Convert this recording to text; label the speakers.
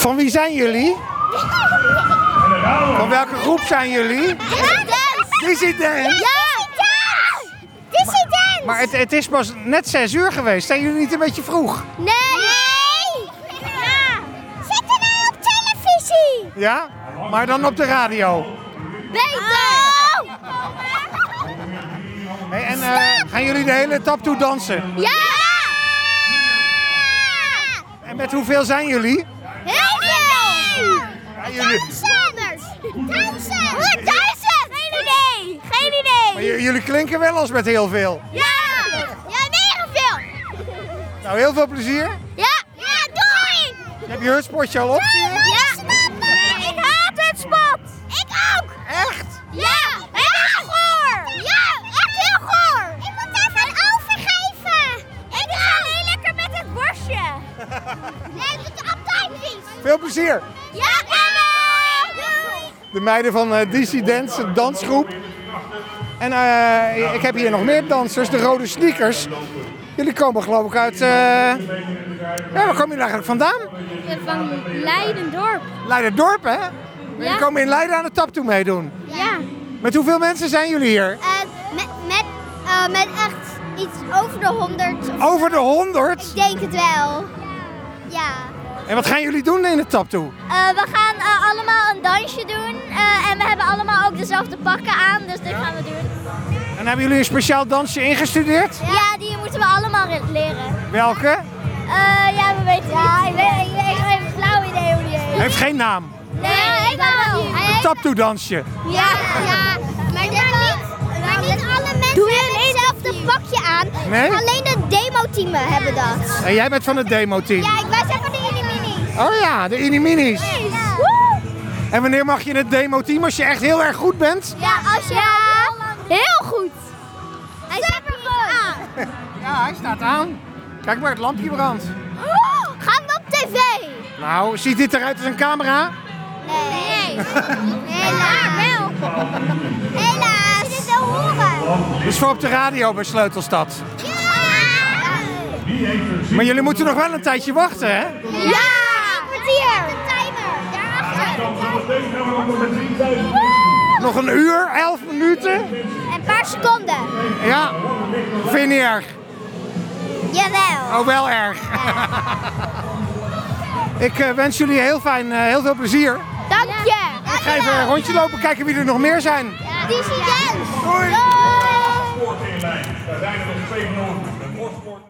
Speaker 1: Van wie zijn jullie? Van welke groep zijn jullie? Dissident!
Speaker 2: Ja! Dissident!
Speaker 1: Maar het is pas net 6 uur geweest. Zijn jullie niet een beetje vroeg?
Speaker 2: Nee! Ja! Zitten wij op televisie?
Speaker 1: Ja? Maar dan op de radio.
Speaker 2: Beter!
Speaker 1: Hey, en gaan jullie de hele tap toe dansen?
Speaker 2: Ja!
Speaker 1: En met hoeveel zijn jullie?
Speaker 2: Heel veel!
Speaker 1: Ja, jullie...
Speaker 2: Duizend! 100.000! Geen idee! Geen idee!
Speaker 1: Maar jullie klinken wel als met heel veel.
Speaker 2: Ja! Ja, meer dan veel!
Speaker 1: Nou, heel veel plezier.
Speaker 2: Ja! Ja, doei!
Speaker 1: Heb je hutspotje al op?
Speaker 2: Ja! Ik haat het spot! Ik ook!
Speaker 1: Echt?
Speaker 2: Ja! Heel goor! Ja, echt heel goor! Ik moet even overgeven! Ik ga heel lekker met het borstje! Nee, dat is altijd niet!
Speaker 1: Veel plezier.
Speaker 2: Ja, doei!
Speaker 1: De meiden van Dissidents, een dansgroep. En ik heb hier nog meer dansers, de Rode Sneakers. Jullie komen geloof ik uit... Ja, waar komen jullie eigenlijk vandaan?
Speaker 2: Van Leidendorp.
Speaker 1: Leiderdorp, hè? Jullie komen in Leiden aan de tap toe meedoen.
Speaker 2: Ja.
Speaker 1: Met hoeveel mensen zijn jullie hier?
Speaker 2: Met echt iets over de 100.
Speaker 1: Over de 100?
Speaker 2: Ik denk het wel. Ja.
Speaker 1: En wat gaan jullie doen in de tap toe?
Speaker 2: We gaan allemaal een dansje doen. En we hebben allemaal ook dezelfde pakken aan. Dus dit gaan we doen.
Speaker 1: En hebben jullie een speciaal dansje ingestudeerd?
Speaker 2: Ja, die moeten we allemaal leren.
Speaker 1: Welke?
Speaker 2: Ja, we weten niet. Ik heb een flauw idee hoe die heet.
Speaker 1: Heeft geen naam.
Speaker 2: Nee, ik wel.
Speaker 1: Een tap toe dansje.
Speaker 2: Ja, maar niet alle mensen hebben hetzelfde pakje aan.
Speaker 1: Nee?
Speaker 2: Alleen de demo-teamen hebben dat.
Speaker 1: En jij bent van het demo-team?
Speaker 2: Ja, wij zijn van de Inimini.
Speaker 1: Oh ja, de Inimini's.
Speaker 2: Ja.
Speaker 1: En wanneer mag je in het demo-team als je echt heel erg goed bent?
Speaker 2: Ja, als je heel goed. Hij staat er goed.
Speaker 1: Ja, hij staat aan. Kijk maar, het lampje brandt.
Speaker 2: Gaan we op tv?
Speaker 1: Nou, ziet dit eruit als een camera?
Speaker 2: Nee. Helaas wel. Helaas. Dit is te horen.
Speaker 1: Dus voor op de radio bij Sleutelstad.
Speaker 2: Ja.
Speaker 1: Maar jullie moeten nog wel een tijdje wachten, hè?
Speaker 2: Ja. Een kwartier. De timer. Daarachter.
Speaker 1: Nog een uur, 11 minuten.
Speaker 2: Een paar seconden.
Speaker 1: Ja, vind je niet erg?
Speaker 2: Jawel.
Speaker 1: Oh, wel erg. Ik wens jullie heel veel plezier.
Speaker 2: Dank je.
Speaker 1: Ik ga even een rondje lopen, kijken wie er nog meer zijn.
Speaker 2: Dissident.
Speaker 1: Doei.
Speaker 2: Doei.
Speaker 3: Sport in lijn. Daar zijn er nog 2 nodig.